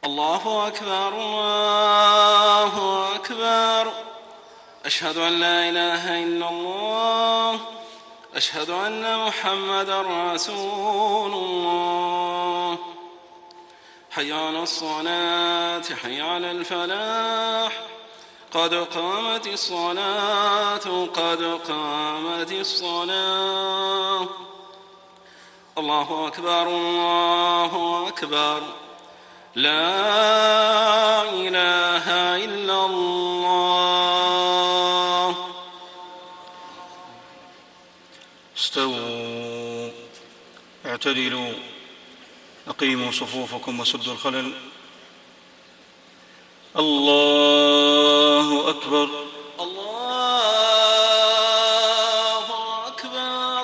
الله أكبر الله أكبر. أشهد أن لا إله إلا الله. أشهد أن محمدا رسول الله. حي على الصلاة حي على الفلاح. قد قامت الصلاة قد قامت الصلاة. الله أكبر الله أكبر. لا إله إلا الله. استووا اعتدلوا أقيموا صفوفكم وسدوا الخلل. الله أكبر الله أكبر.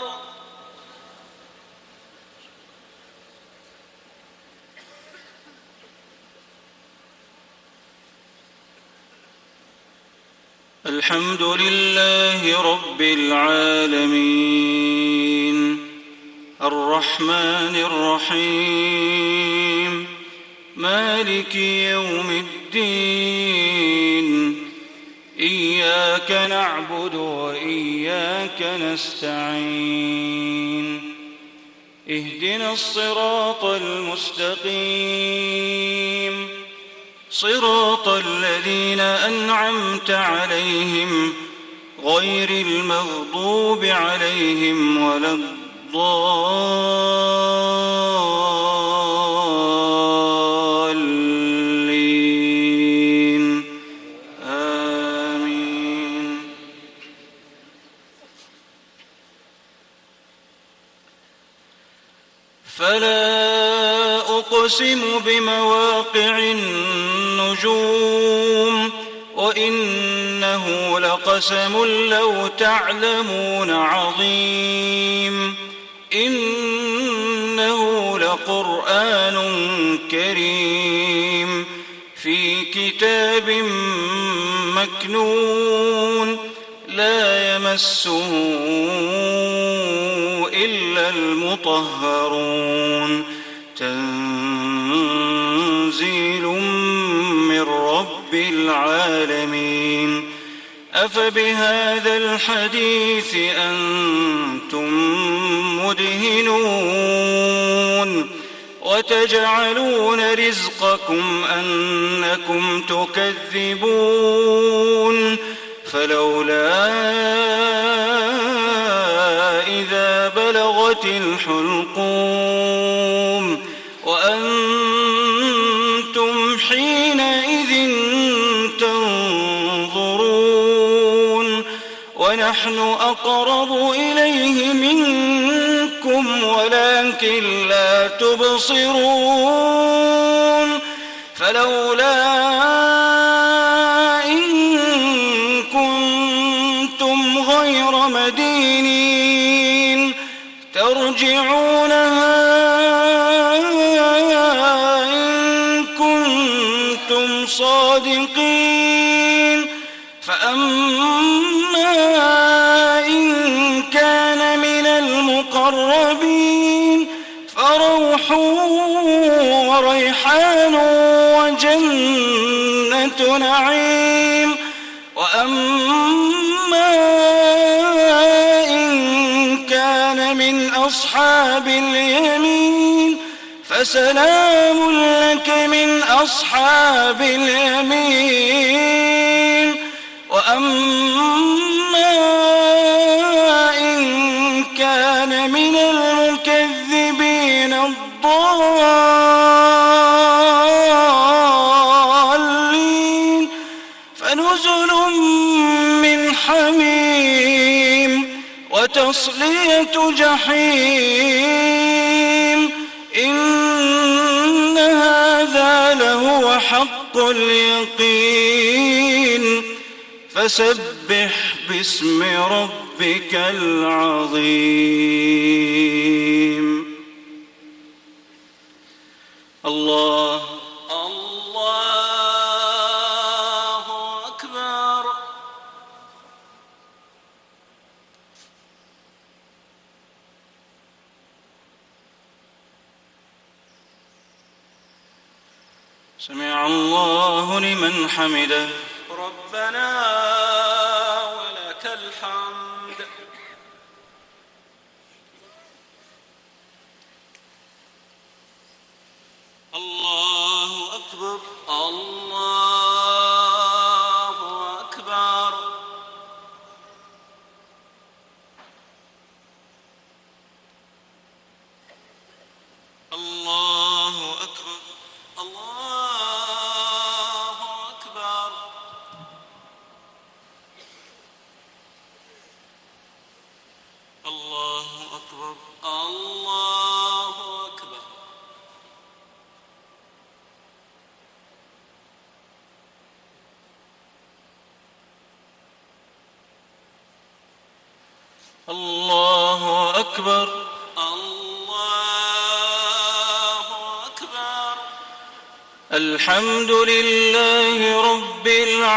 الحمد لله رب العالمين الرحمن الرحيم مالك يوم الدين. إياك نعبد وإياك نستعين. اهدنا الصراط المستقيم صراط الذين أنعمت عليهم غير المغضوب عليهم ولا الضالين. آمين. فلا أقسم بمواقع النجوم وإنه لقسم لو تعلمون عظيم. إنه لقرآن كريم في كتاب مكنون لا يمسه إلا المطهرون. تنزيل من رب العالمين. أفبهذا الحديث أنتم مدهنون وتجعلون رزقكم أنكم تكذبون. فلولا إذا بلغت الحلقوم وأنتم حينئذ تنظرون ونحن أقرب إليه منكم ولكن لا تبصرون. فلولا إن كنتم غير مدينين ترجعونها إن كنتم صادقين. فأما إن كان من المقربين فروح وريحان وجنة نعيم. وأما إن كان من أصحاب اليمين فسلام لك من أصحاب اليمين. وأما إن كان من المكذبين الضالين فنزل من حميم وتصلية جحيم. إن هذا لهو حق اليقين. فسبح باسم ربك العظيم. الله الله أكبر. سمع الله لمن حمده. ربنا ولك الحمد. الله أكبر. الله أكبر. الله أكبر. الله أكبر. الله أكبر. الله أكبر. الله أكبر. الله أكبر. الحمد لله رب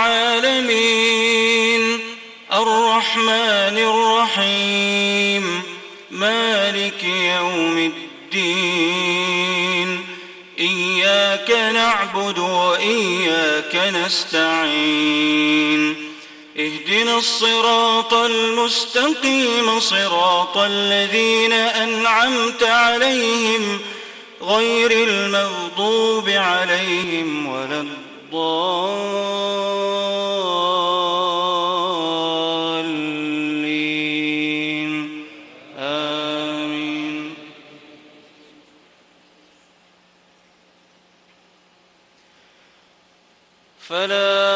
العالمين الرحمن الرحيم مالك يوم الدين إياك نعبد وإياك نستعين اهدنا الصراط المستقيم صراط الذين أنعمت عليهم غير المغضوب عليهم ولا الضالين آمين. فلا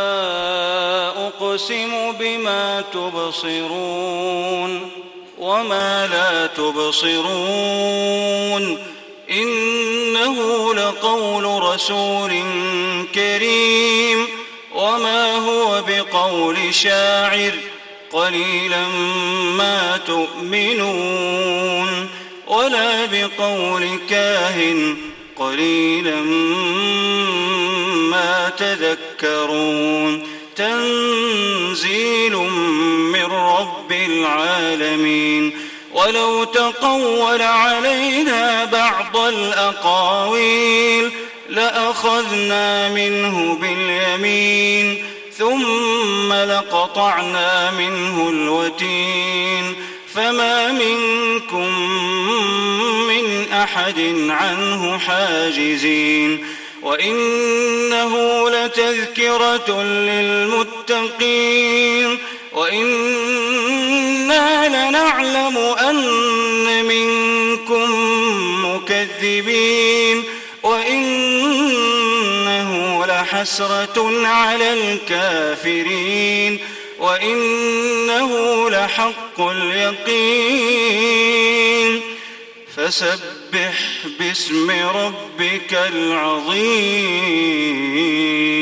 أقسم بما تبصرون وما لا تبصرون إنه لقول رسول كريم وما هو بقول شاعر قليلا ما تؤمنون ولا بقول كاهن قليلا ما تذكرون تنزيل من رب العالمين. ولو تقول علينا بعض الأقاويل لأخذنا منه باليمين ثم لقطعنا منه الوتين فما منكم من أحد عنه حاجزين. وإنه لتذكرة للمتقين وإنا لنعلم أن منكم مكذبين وإنه لحسرة على الكافرين وإنه لحق اليقين. فسبح باسم ربك العظيم.